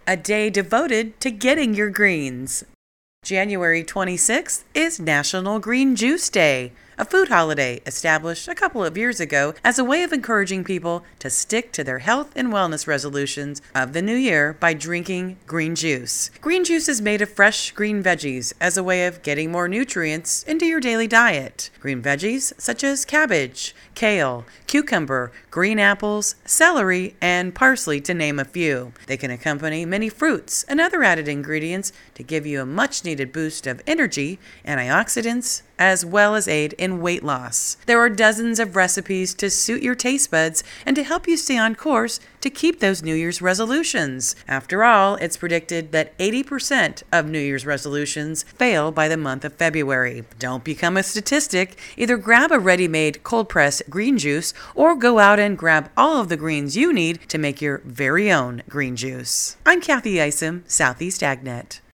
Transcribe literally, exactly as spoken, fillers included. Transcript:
a day devoted to getting your greens. January twenty-sixth is National Green Juice Day, a food holiday established a couple of years ago as a way of encouraging people to stick to their health and wellness resolutions of the new year by drinking green juice. Green juice is made of fresh green veggies as a way of getting more nutrients into your daily diet. Green veggies such as cabbage, kale, cucumber, green apples, celery, and parsley, to name a few. They can accompany many fruits and other added ingredients to give you a much-needed boost of energy, antioxidants, as well as aid in weight loss. There are dozens of recipes to suit your taste buds and to help you stay on course to keep those New Year's resolutions. After all, it's predicted that eighty percent of New Year's resolutions fail by the month of February. Don't become a statistic. Either grab a ready-made cold-pressed green juice or go out and grab all of the greens you need to make your very own green juice. I'm Kathy Isom, Southeast AgNet.